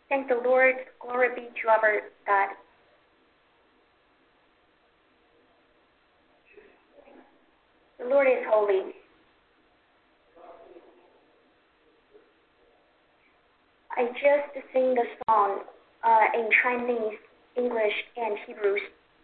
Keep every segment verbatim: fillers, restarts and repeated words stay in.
Thank the Lord. Glory be to our God. The Lord is holy. I just sing the song uh, in Chinese, English, and Hebrew.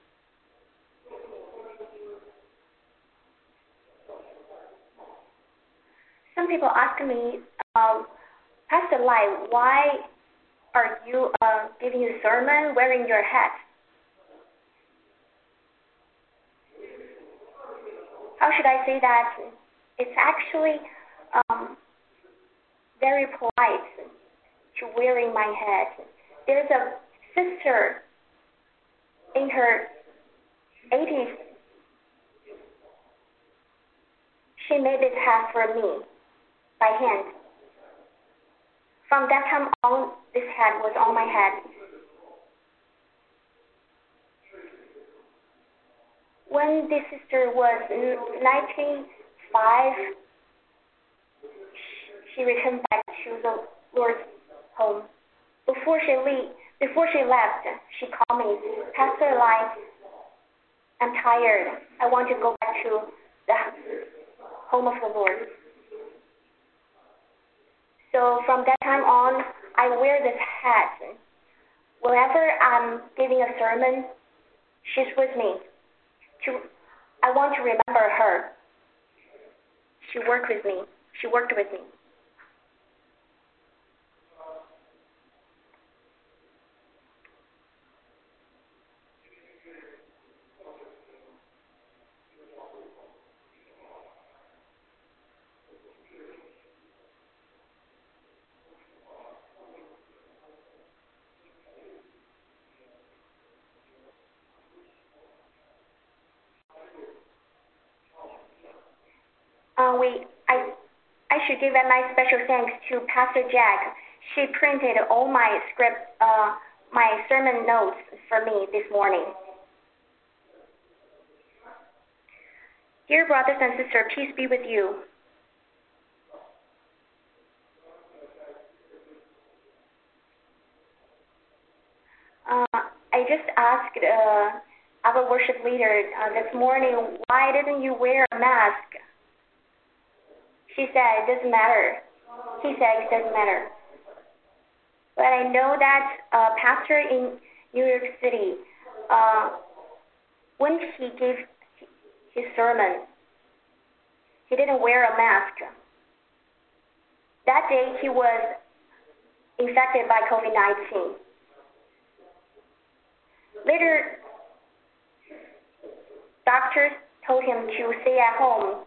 Some people ask me, um, Pastor Lai, why are you uh, giving a sermon wearing your hat? How should I say that? It's actually um, very polite to wearing my hat. There's a sister in her eighties. She made this hat for me by hand. From that time on, this hat was on my head. When this sister was ninety-five, she returned back to the Lord's home. Before she leave, before she left, she called me, Pastor Lai, I'm tired. I want to go back to the home of the Lord. So from that time on, I wear this hat. Whenever I'm giving a sermon, she's with me. To, I want to remember her. She worked with me. She worked with me. Uh, we, I, I should give my special thanks to Pastor Jack. She printed all my script, uh, my sermon notes for me this morning. Dear brothers and sisters, peace be with you. Uh, I just asked uh, our worship leader uh, this morning, why didn't you wear a mask? She said, it doesn't matter. He said, it doesn't matter. But I know that uh, pastor in New York City, uh, when he gave his sermon, he didn't wear a mask. That day, he was infected by COVID nineteen. Later, doctors told him to stay at home.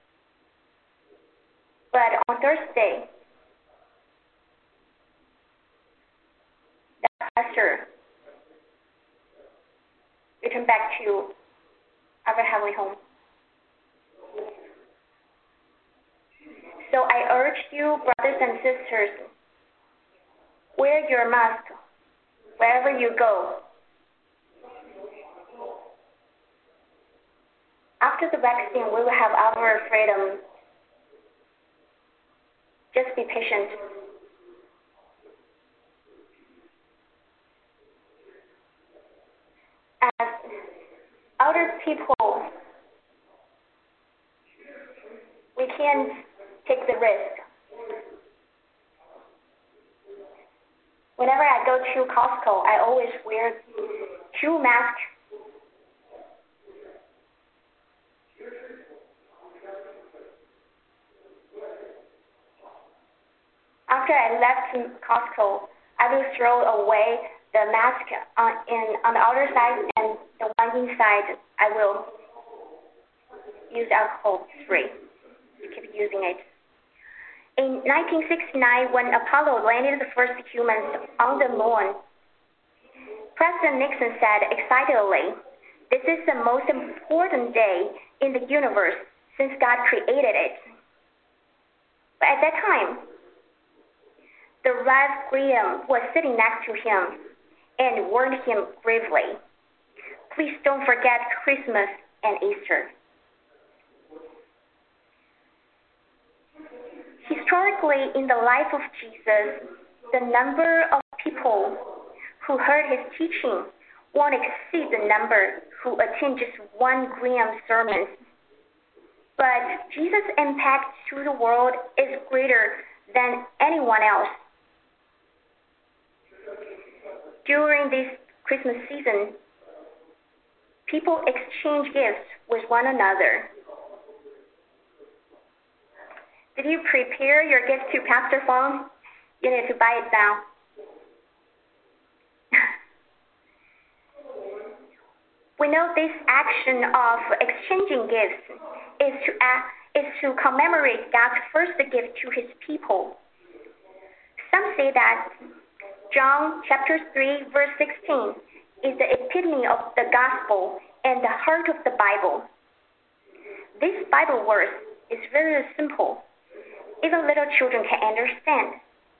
But on Thursday, that pastor returned back to our heavenly home. So I urge you, brothers and sisters, wear your mask wherever you go. After the vaccine, we will have our freedom. Just be patient. As other people, we can't take the risk. Whenever I go to Costco, I always wear two masks. After I left Costco, I will throw away the mask on, in, on the outer side, and the one inside, I will use alcohol free to keep using it. In nineteen sixty-nine, when Apollo landed the first humans on the moon, President Nixon said excitedly, "This is the most important day in the universe since God created it." But at that time, the Rev Graham was sitting next to him and warned him gravely, "Please don't forget Christmas and Easter." Historically, in the life of Jesus, the number of people who heard his teaching won't exceed the number who attend just one Graham sermon. But Jesus' impact to the world is greater than anyone else. During this Christmas season, people exchange gifts with one another. Did you prepare your gift to Pastor Fong? You need to buy it now. We know this action of exchanging gifts is to act, is to commemorate God's first gift to his people. Some say that John chapter three verse sixteen is the epitome of the gospel and the heart of the Bible. This Bible verse is very simple. Even little children can understand.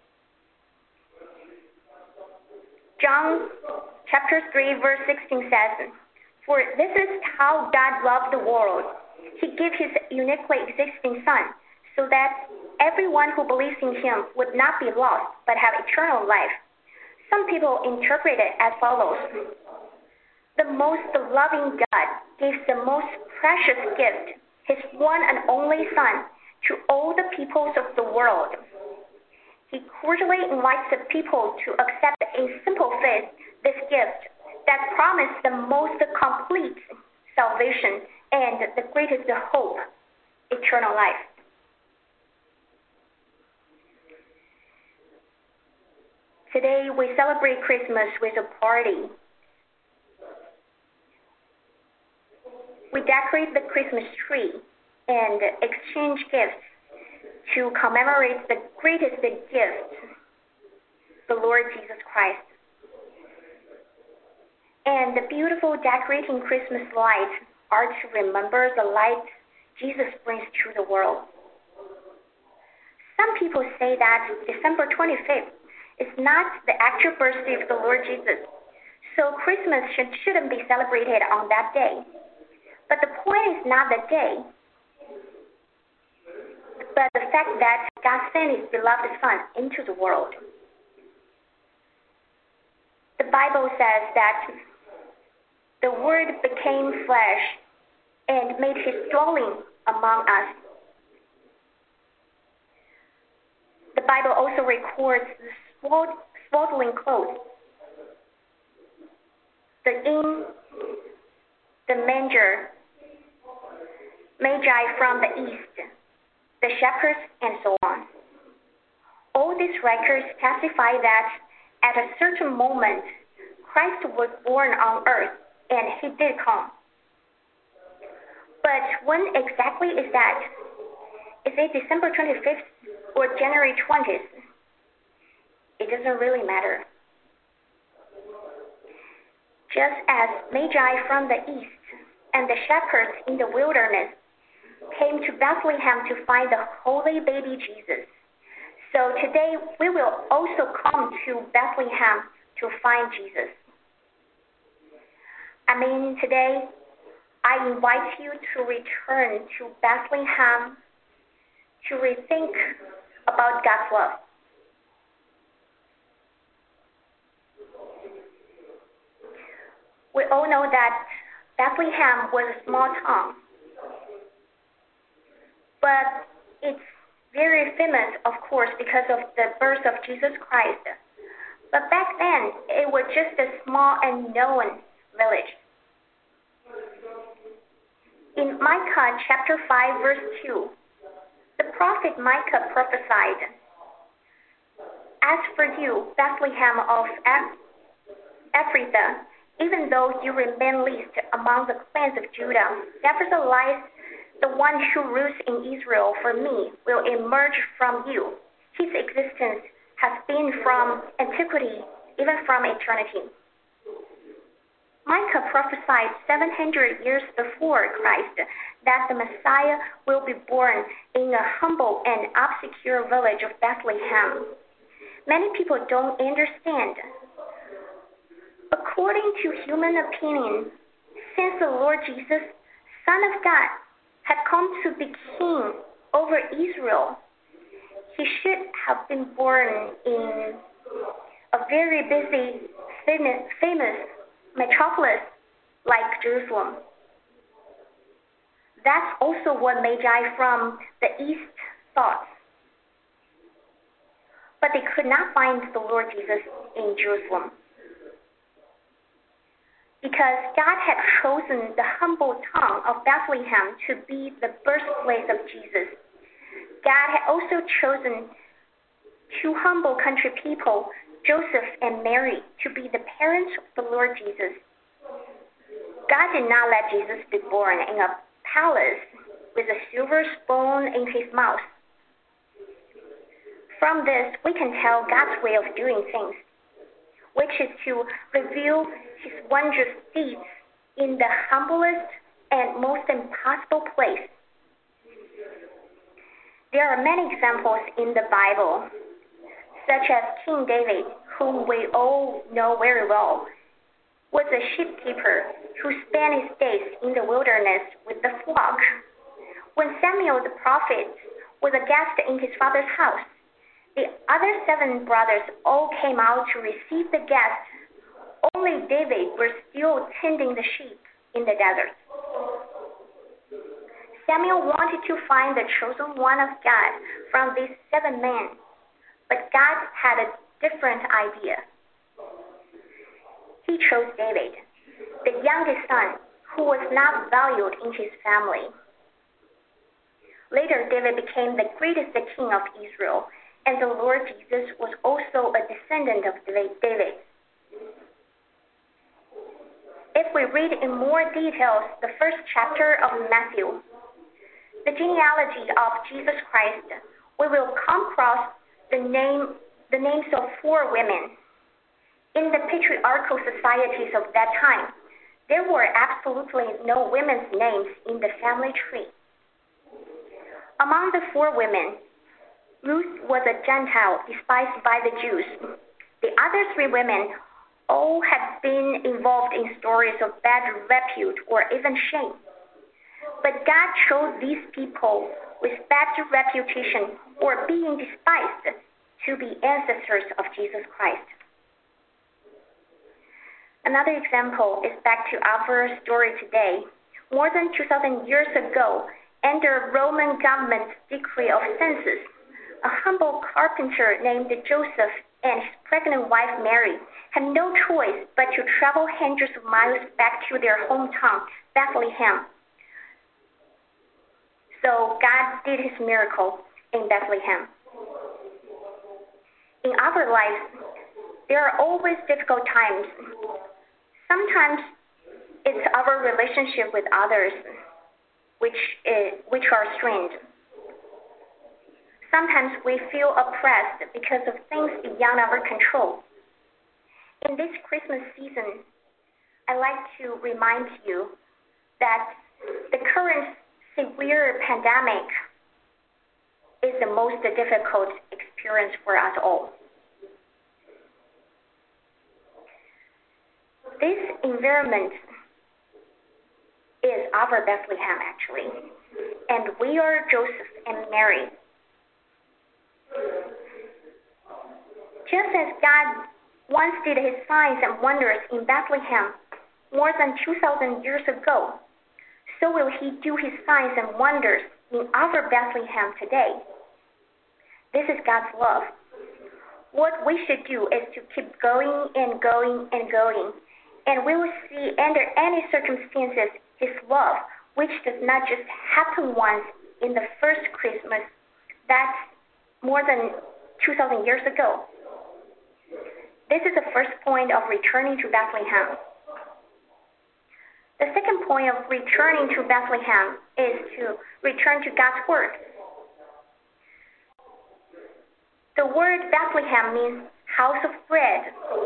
John chapter three verse sixteen says, "For this is how God loved the world. He gave his uniquely existing Son, so that everyone who believes in him would not be lost, but have eternal life." Some people interpret it as follows. The most loving God gives the most precious gift, his one and only Son, to all the peoples of the world. He cordially invites the people to accept in simple faith this gift that promised the most complete salvation and the greatest hope, eternal life. Today we celebrate Christmas with a party. We decorate the Christmas tree and exchange gifts to commemorate the greatest gift, the Lord Jesus Christ. And the beautiful decorating Christmas lights are to remember the light Jesus brings to the world. Some people say that December twenty-fifth is not the actual birthday of the Lord Jesus, so Christmas should, shouldn't be celebrated on that day. But the point is not the day, but the fact that God sent his beloved Son into the world. The Bible says that the Word became flesh and made his dwelling among us. The Bible also records the swaddling clothes, the inn, the manger, magi from the east, the shepherds, and so on. All these records testify that at a certain moment, Christ was born on earth, and he did come. But when exactly is that? Is it December twenty-fifth or January twentieth? It doesn't really matter. Just as Magi from the east and the shepherds in the wilderness came to Bethlehem to find the holy baby Jesus, so today we will also come to Bethlehem to find Jesus. I mean, today I invite you to return to Bethlehem to rethink about God's love. We all know that Bethlehem was a small town, but it's very famous, of course, because of the birth of Jesus Christ. But back then, it was just a small unknown village. In Micah chapter five, verse two, the prophet Micah prophesied, "As for you, Bethlehem of Ephrathah, even though you remain least among the clans of Judah, nevertheless, the one who rules in Israel for me will emerge from you. His existence has been from antiquity, even from eternity." Micah prophesied seven hundred years before Christ that the Messiah will be born in a humble and obscure village of Bethlehem. Many people don't understand. According to human opinion, since the Lord Jesus, Son of God, had come to be king over Israel, he should have been born in a very busy, famous, famous metropolis like Jerusalem. That's also what Magi from the east thought. But they could not find the Lord Jesus in Jerusalem, because God had chosen the humble town of Bethlehem to be the birthplace of Jesus. God had also chosen two humble country people, Joseph and Mary, to be the parents of the Lord Jesus. God did not let Jesus be born in a palace with a silver spoon in his mouth. From this, we can tell God's way of doing things, which is to reveal his wondrous deeds in the humblest and most impossible place. There are many examples in the Bible, such as King David, whom we all know very well, was a sheepkeeper who spent his days in the wilderness with the flock. When Samuel the prophet was a guest in his father's house, the other seven brothers all came out to receive the guest. Only David was still tending the sheep in the desert. Samuel wanted to find the chosen one of God from these seven men, but God had a different idea. He chose David, the youngest son, who was not valued in his family. Later, David became the greatest king of Israel, and the Lord Jesus was also a descendant of David. If we read in more details the first chapter of Matthew, the genealogy of Jesus Christ, we will come across the name, the names of four women. In the patriarchal societies of that time, there were absolutely no women's names in the family tree. Among the four women, Ruth was a Gentile despised by the Jews. The other three women all had been involved in stories of bad repute or even shame. But God chose these people with bad reputation or being despised to be ancestors of Jesus Christ. Another example is back to our story today. More than two thousand years ago, under Roman government's decree of census, a humble carpenter named Joseph and his pregnant wife Mary had no choice but to travel hundreds of miles back to their hometown, Bethlehem. So God did his miracle in Bethlehem. In our lives, there are always difficult times. Sometimes it's our relationship with others which, is, which are strained. Sometimes we feel oppressed because of things beyond our control. In this Christmas season, I'd like to remind you that the current severe pandemic is the most difficult experience for us all. This environment is our Bethlehem, actually, and we are Joseph and Mary. Just as God once did his signs and wonders in Bethlehem more than two thousand years ago, so will he do his signs and wonders in our Bethlehem today. This is God's love. What we should do is to keep going and going and going, and we will see under any circumstances his love, which does not just happen once in the first Christmas. That's more than two thousand years ago. This is the first point of returning to Bethlehem. The second point of returning to Bethlehem is to return to God's Word. The word Bethlehem means house of bread.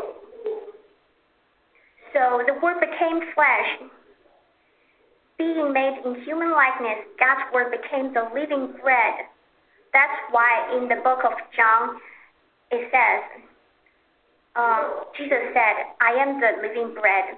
So the Word became flesh. Being made in human likeness, God's Word became the living bread. That's why in the book of John, it says, uh, Jesus said, I am the living bread.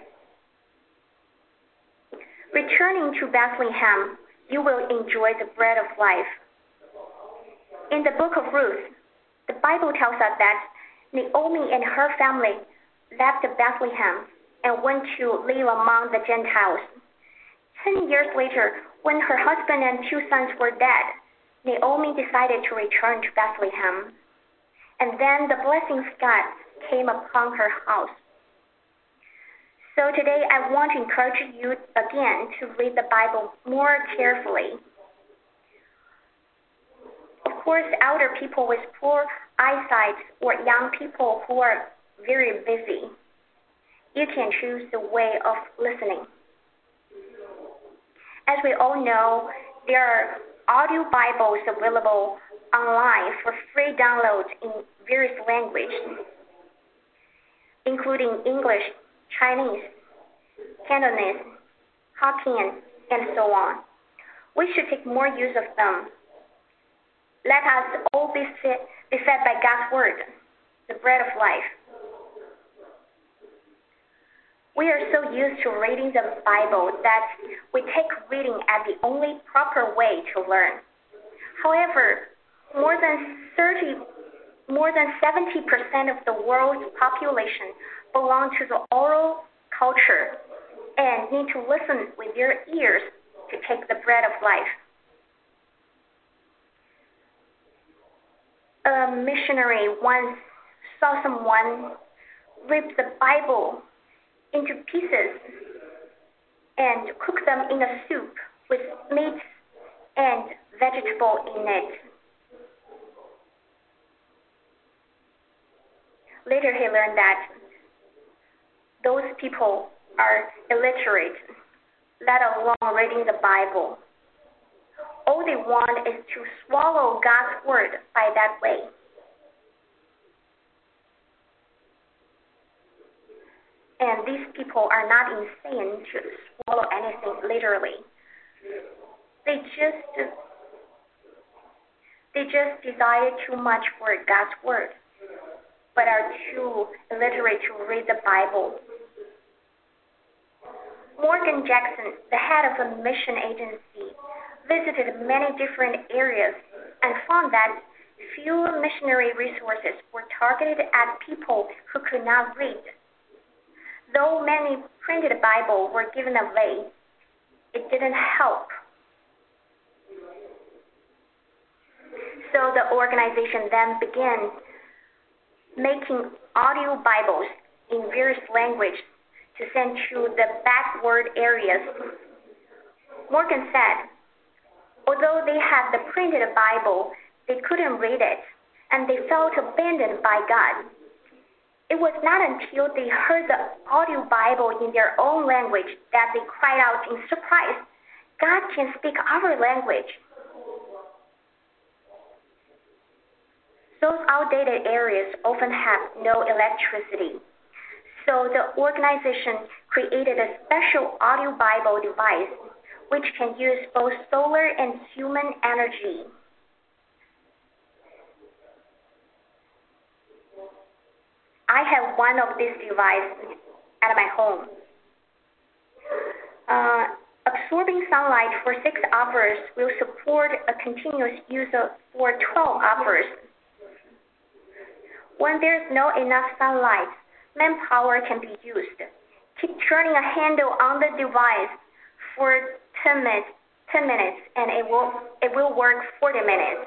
Returning to Bethlehem, you will enjoy the bread of life. In the book of Ruth, the Bible tells us that Naomi and her family left Bethlehem and went to live among the Gentiles. Ten years later, when her husband and two sons were dead, Naomi decided to return to Bethlehem. And then the blessings of God came upon her house. So today I want to encourage you again to read the Bible more carefully. Of course, elder people with poor eyesight or young people who are very busy, you can choose the way of listening. As we all know, there are audio Bibles available online for free download in various languages, including English, Chinese, Cantonese, Hokkien, and so on. We should take more use of them. Let us all be fed, be fed by God's Word, the bread of life. We are so used to reading the Bible that we take reading as the only proper way to learn. However, more than thirty, more than seventy percent of the world's population belong to the oral culture and need to listen with their ears to take the bread of life. A missionary once saw someone rip the Bible into pieces and cook them in a soup with meat and vegetable in it. Later he learned that those people are illiterate, let alone reading the Bible. All they want is to swallow God's Word by that way. And these people are not insane to swallow anything literally. They just they just desire too much for God's Word, but are too illiterate to read the Bible. Morgan Jackson, the head of a mission agency, visited many different areas and found that few missionary resources were targeted at people who could not read. Though many printed Bibles were given away, it didn't help. So the organization then began making audio Bibles in various languages to send to the backward areas. Morgan said, although they had the printed Bible, they couldn't read it, and they felt abandoned by God. It was not until they heard the audio Bible in their own language that they cried out in surprise, God can speak our language. Those outdated areas often have no electricity. So the organization created a special audio Bible device which can use both solar and human energy. I have one of these devices at my home. Uh, absorbing sunlight for six hours will support a continuous use of for twelve hours. When there's not enough sunlight, manpower can be used. Keep turning a handle on the device for ten minutes, ten minutes, and it will it will work forty minutes.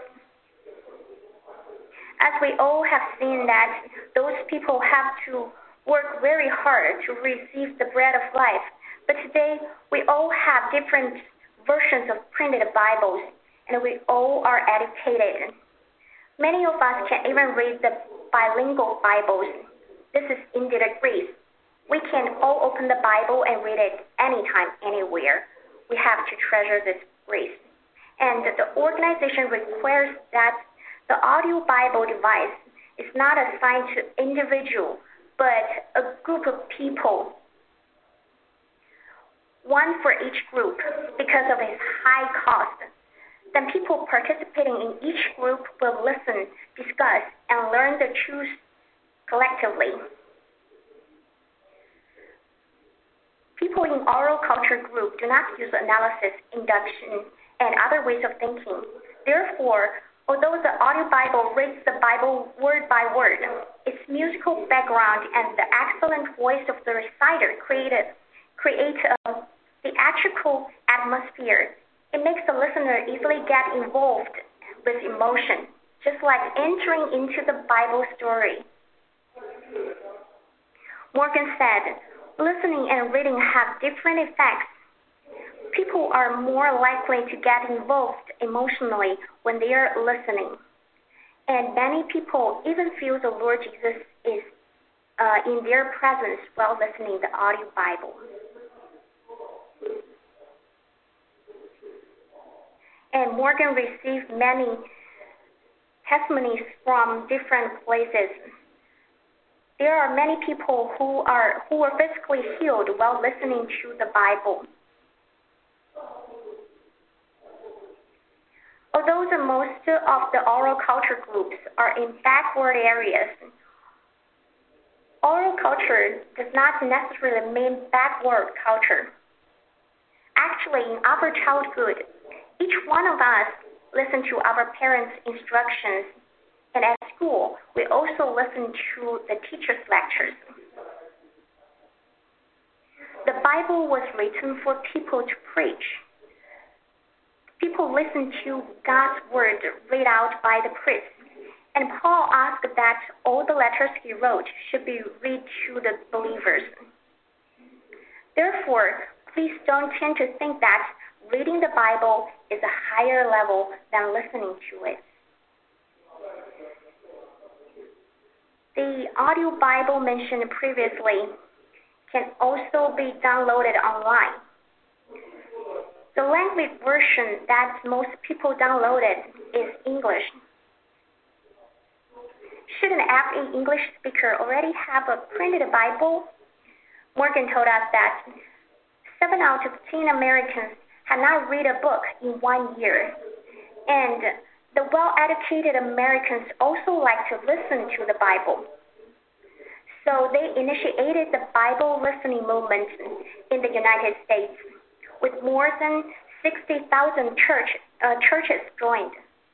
As we all have seen that those people have to work very hard to receive the bread of life, but today we all have different versions of printed Bibles, and we all are educated. Many of us can even read the bilingual Bibles. This is indeed a grace. We can all open the Bible and read it anytime, anywhere. We have to treasure this grace. And the organization requires that the audio Bible device is not assigned to individual, but a group of people, one for each group because of its high cost. Then people participating in each group will listen, discuss, and learn the truth collectively. People in oral culture group do not use analysis, induction, and other ways of thinking. Therefore, Although the audio Bible reads the Bible word by word, its musical background and the excellent voice of the reciter created, create a theatrical atmosphere. It makes the listener easily get involved with emotion, just like entering into the Bible story. Morgan said, listening and reading have different effects. People are more likely to get involved emotionally when they are listening. And many people even feel the Lord Jesus is uh, in their presence while listening to the audio Bible. And Morgan received many testimonies from different places. There are many people who are who were physically healed while listening to the Bible. Although the most of the oral culture groups are in backward areas, oral culture does not necessarily mean backward culture. Actually, in our childhood, each one of us listened to our parents' instructions, and at school, we also listened to the teacher's lectures. The Bible was written for people to preach. People listened to God's word read out by the priest, and Paul asked that all the letters he wrote should be read to the believers. Therefore, please don't tend to think that reading the Bible is a higher level than listening to it. The audio Bible mentioned previously can also be downloaded online. The language version that most people downloaded is English. Should an average English speaker already have a printed Bible? Morgan told us that seven out of ten Americans had not read a book in one year, and the well-educated Americans also like to listen to the Bible. So they initiated the Bible listening movement in the United States, with more than sixty thousand church, uh, churches joined.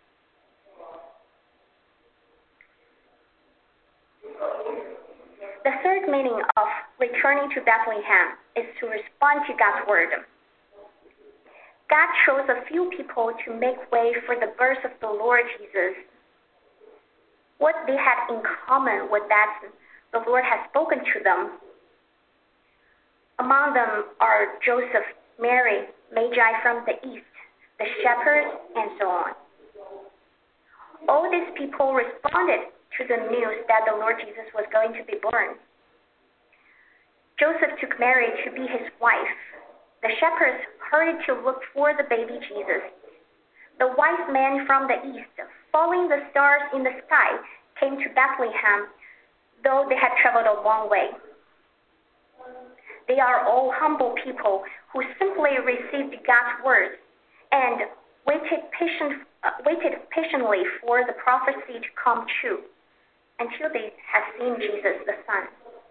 The third meaning of returning to Bethlehem is to respond to God's word. God chose a few people to make way for the birth of the Lord Jesus. What they had in common was that the Lord had spoken to them. Among them are Joseph, Mary, Magi from the east, the shepherds, and so on. All these people responded to the news that the Lord Jesus was going to be born. Joseph took Mary to be his wife. The shepherds hurried to look for the baby Jesus. The wise men from the east, following the stars in the sky, came to Bethlehem, though they had traveled a long way. They are all humble people who simply received God's word and waited, patient, uh, waited patiently for the prophecy to come true until they had seen Jesus the Son.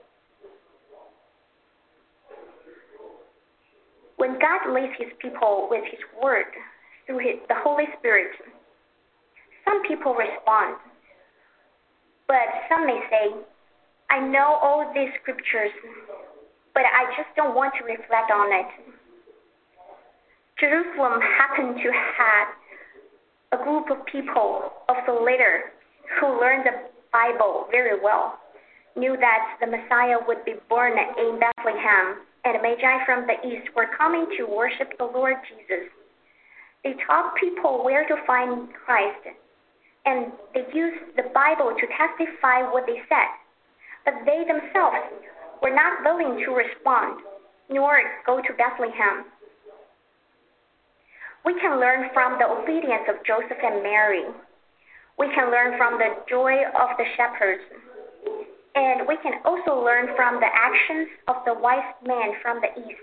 When God leads his people with his word through his, the Holy Spirit, some people respond, but some may say, I know all these scriptures, but I just don't want to reflect on it. Jerusalem happened to have a group of people of the later who learned the Bible very well, knew that the Messiah would be born in Bethlehem, and the Magi from the east were coming to worship the Lord Jesus. They taught people where to find Christ, and they used the Bible to testify what they said, but they themselves were not willing to respond, nor go to Bethlehem. We can learn from the obedience of Joseph and Mary. We can learn from the joy of the shepherds. And we can also learn from the actions of the wise men from the east.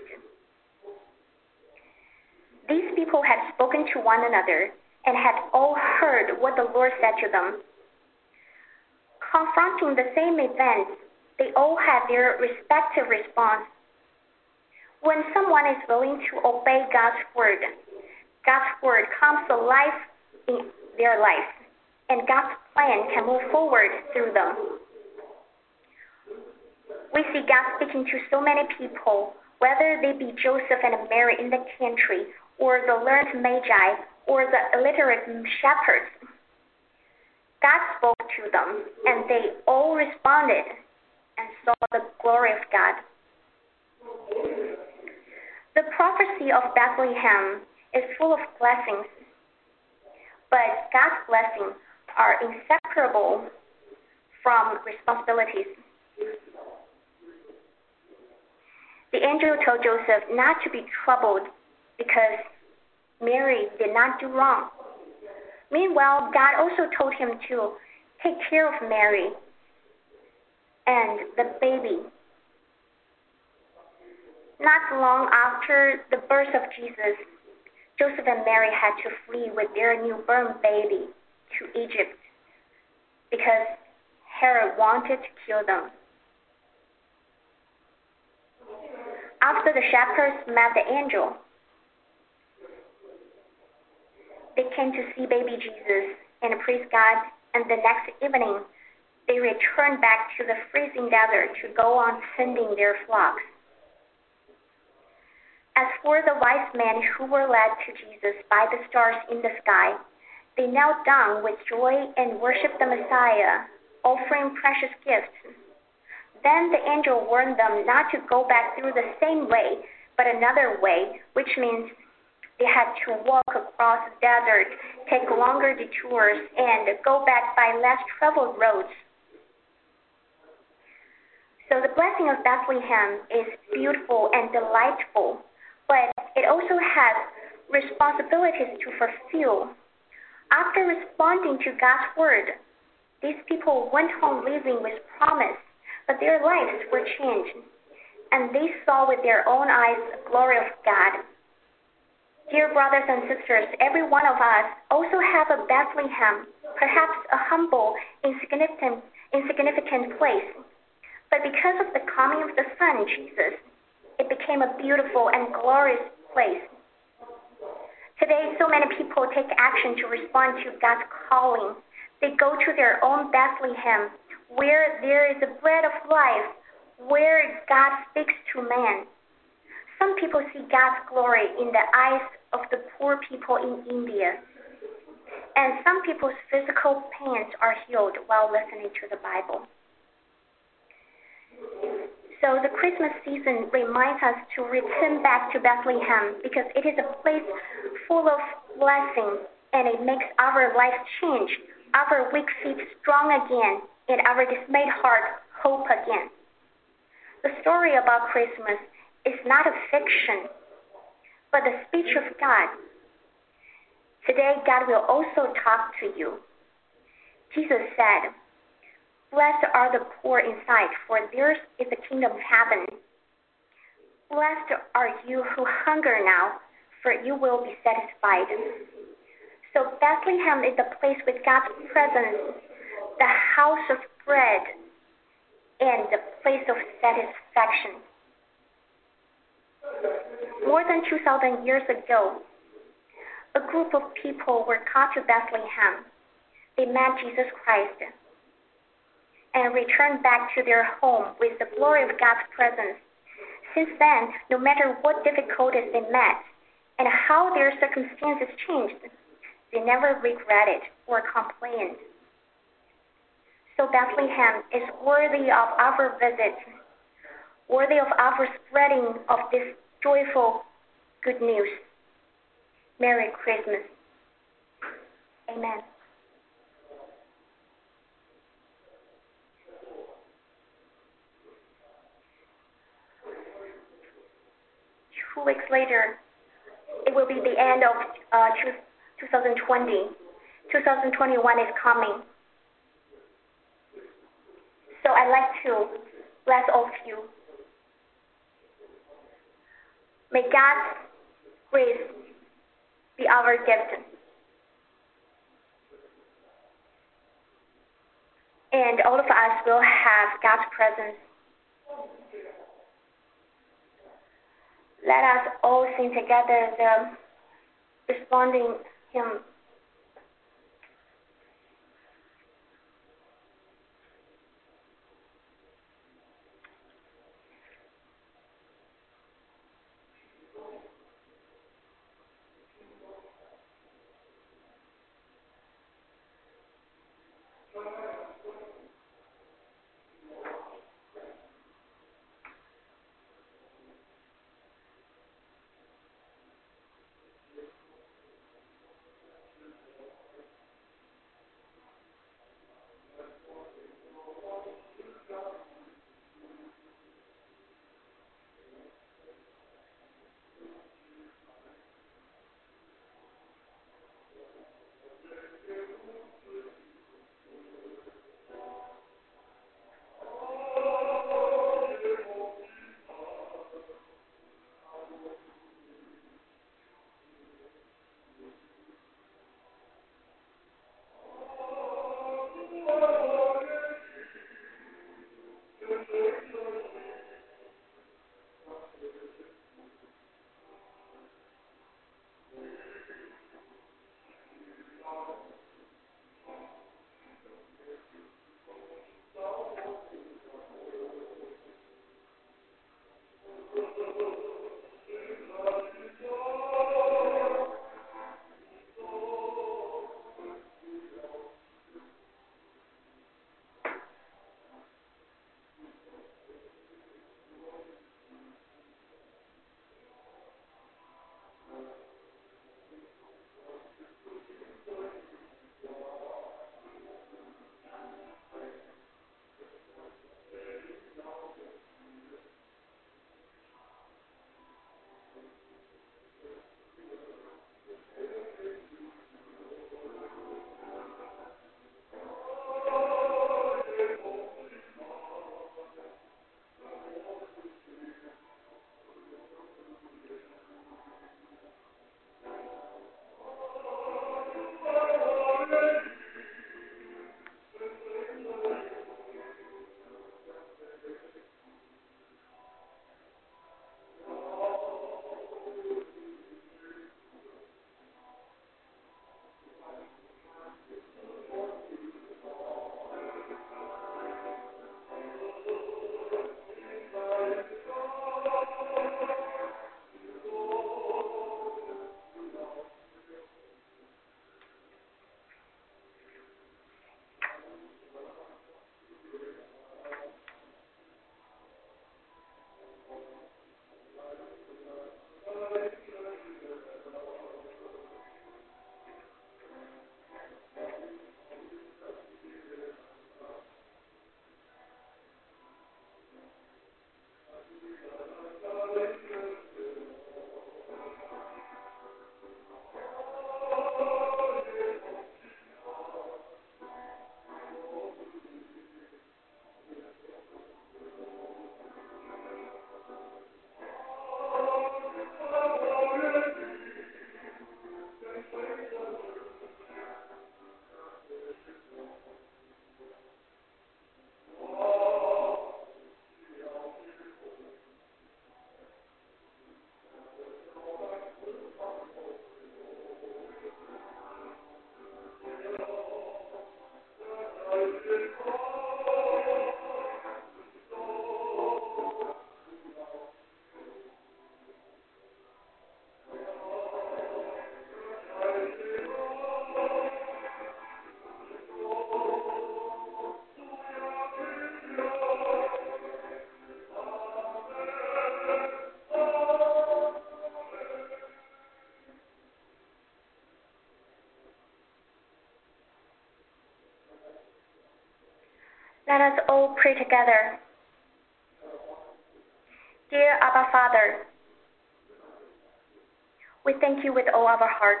These people had spoken to one another and had all heard what the Lord said to them. Confronting the same events, they all had their respective response. When someone is willing to obey God's word, God's word comes alive in their life, and God's plan can move forward through them. We see God speaking to so many people, whether they be Joseph and Mary in the country, or the learned magi, or the illiterate shepherds. God spoke to them, and they all responded and saw the glory of God. The prophecy of Bethlehem is full of blessings, but God's blessings are inseparable from responsibilities. The angel told Joseph not to be troubled because Mary did not do wrong. Meanwhile, God also told him to take care of Mary and the baby. Not long after the birth of Jesus, Joseph and Mary had to flee with their newborn baby to Egypt because Herod wanted to kill them. After the shepherds met the angel, they came to see baby Jesus and praise God, and the next evening they returned back to the freezing desert to go on tending their flocks. As for the wise men who were led to Jesus by the stars in the sky, they knelt down with joy and worshiped the Messiah, offering precious gifts. Then the angel warned them not to go back through the same way, but another way, which means they had to walk across the desert, take longer detours, and go back by less traveled roads. So the blessing of Bethlehem is beautiful and delightful, but it also has responsibilities to fulfill. After responding to God's word, these people went home living with promise, but their lives were changed, and they saw with their own eyes the glory of God. Dear brothers and sisters, every one of us also have a Bethlehem, perhaps a humble, insignificant, insignificant place. But because of the coming of the Son, Jesus, it became a beautiful and glorious place. Today, so many people take action to respond to God's calling. They go to their own Bethlehem, where there is a bread of life, where God speaks to man. Some people see God's glory in the eyes of the poor people in India, and some people's physical pains are healed while listening to the Bible. So the Christmas season reminds us to return back to Bethlehem because it is a place full of blessing, and it makes our lives change, our weak feet strong again, and our dismayed heart hope again. The story about Christmas is not a fiction, but the speech of God. Today, God will also talk to you. Jesus said, "Blessed are the poor in sight, for theirs is the kingdom of heaven. Blessed are you who hunger now, for you will be satisfied." So Bethlehem is the place with God's presence, the house of bread, and the place of satisfaction. More than two thousand years ago, a group of people were called to Bethlehem. They met Jesus Christ and returned back to their home with the glory of God's presence. Since then, no matter what difficulties they met and how their circumstances changed, they never regretted or complained. So Bethlehem is worthy of our visit, worthy of our spreading of this joyful good news. Merry Christmas. Amen. Two weeks later, it will be the end of uh, twenty twenty. twenty twenty-one is coming. So I'd like to bless all of you. May God's grace be our gift. And all of us will have God's presence. Let us all sing together the responding hymn. Let us all pray together. Dear Abba Father, we thank you with all our heart,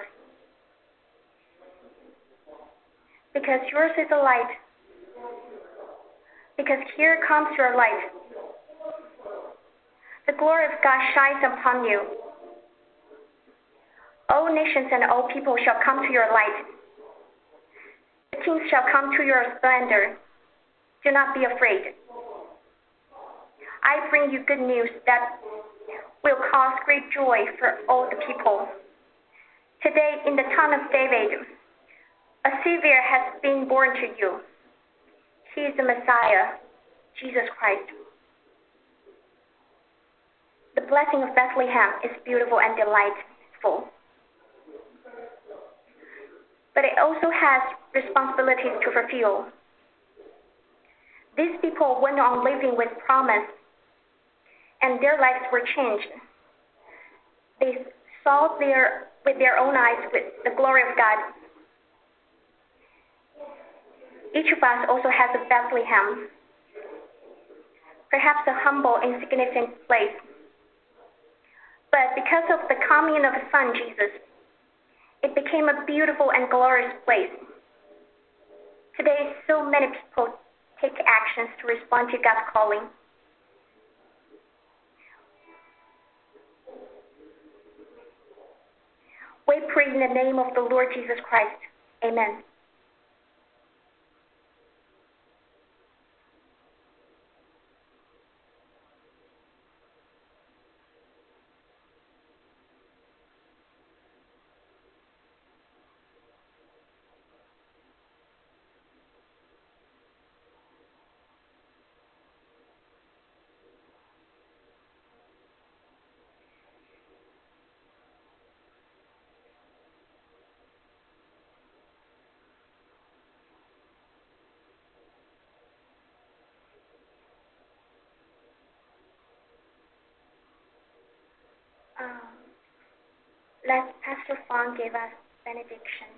because yours is the light, because here comes your light. The glory of God shines upon you. All nations and all people shall come to your light. The kings shall come to your splendor. Do not be afraid. I bring you good news that will cause great joy for all the people. Today, in the town of David, a Savior has been born to you. He is the Messiah, Jesus Christ. The blessing of Bethlehem is beautiful and delightful, but it also has responsibilities to fulfill. These people went on living with promise, and their lives were changed. They saw their, with their own eyes with the glory of God. Each of us also has a Bethlehem, perhaps a humble, insignificant place. But because of the coming of the Son, Jesus, it became a beautiful and glorious place. Today, so many people take actions to respond to God's calling. We pray in the name of the Lord Jesus Christ. Amen. Um, let Pastor Fong give us benediction.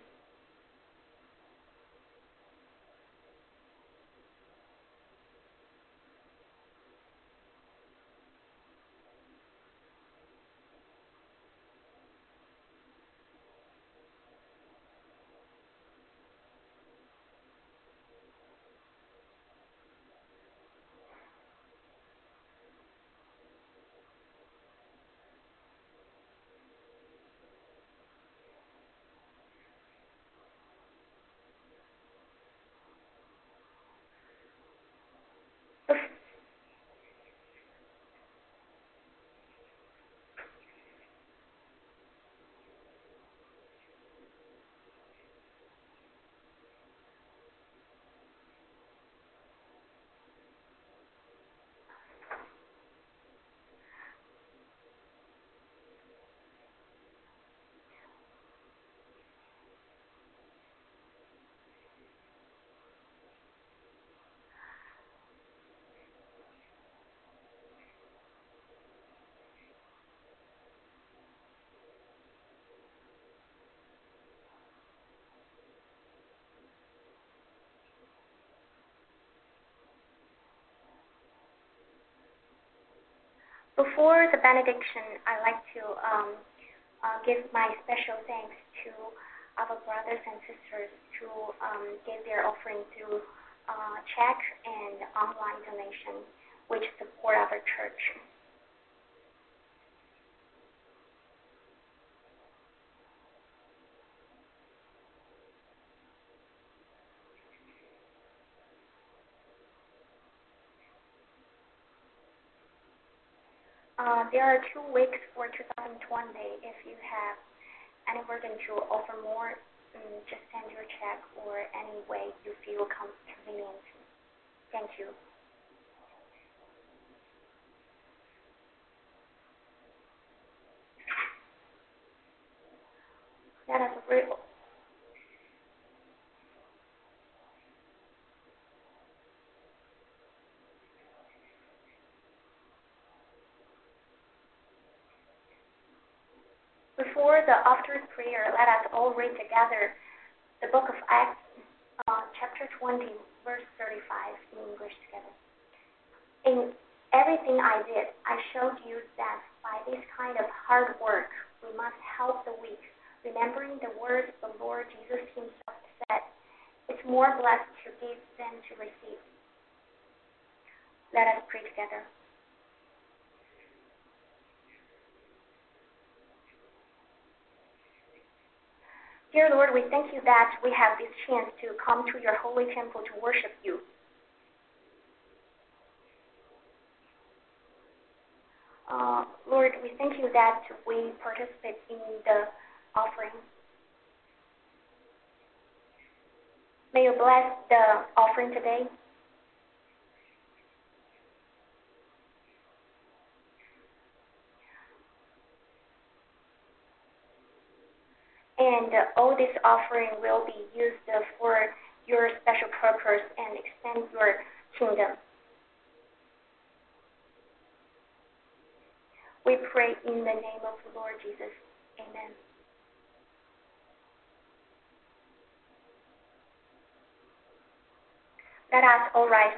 Before the benediction, I'd like to um, uh, give my special thanks to our brothers and sisters who um, gave their offering through uh, check and online donation, which support our church. Uh, there are two weeks for two thousand twenty. If you have any burden to offer more, um, just send your check or any way you feel convenient. Thank you. Let us read. Before the after prayer, let us all read together the book of Acts, uh, chapter twenty, verse thirty-five in English together. In everything I did, I showed you that by this kind of hard work, we must help the weak, remembering the words the Lord Jesus himself said, it's more blessed to give than to receive. Let us pray together. Dear Lord, we thank you that we have this chance to come to your holy temple to worship you. Uh, Lord, we thank you that we participate in the offering. May you bless the offering today. And uh, all this offering will be used uh, for your special purpose and extend your kingdom. We pray in the name of the Lord Jesus. Amen. Let us all rise.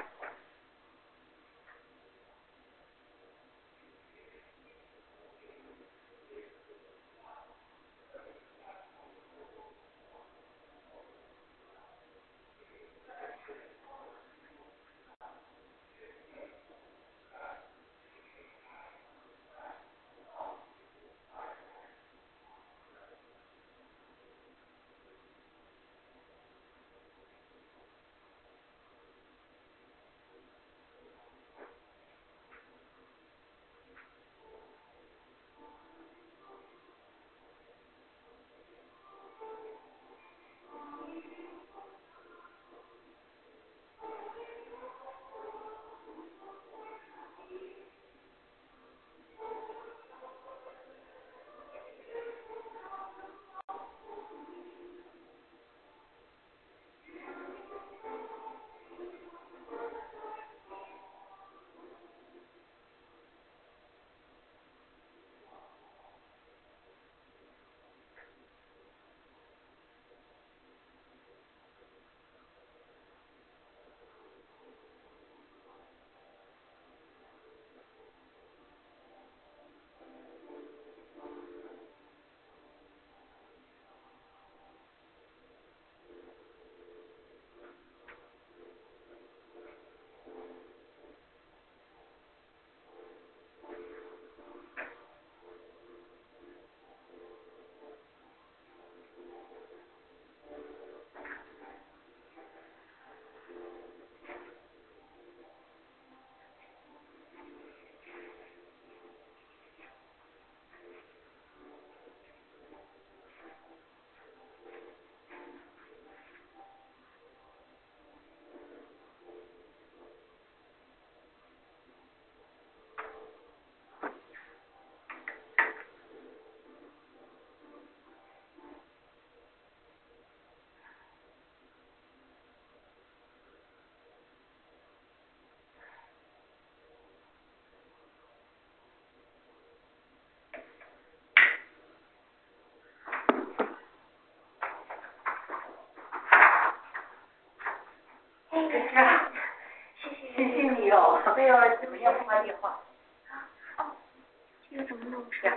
Good 谢谢你哦，没有，怎么样？换电话。 哦，这个怎么弄出来？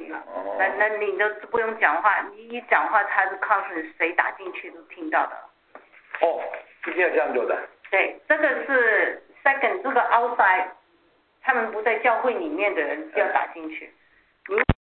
了。 哦。 那那你都不用讲话，你一讲话，他的 conference 谁打进去都听到的。 哦，一定要这样做的。 对，这个是 second， 这个 outside， 他们不在教会里面的人就要打进去。你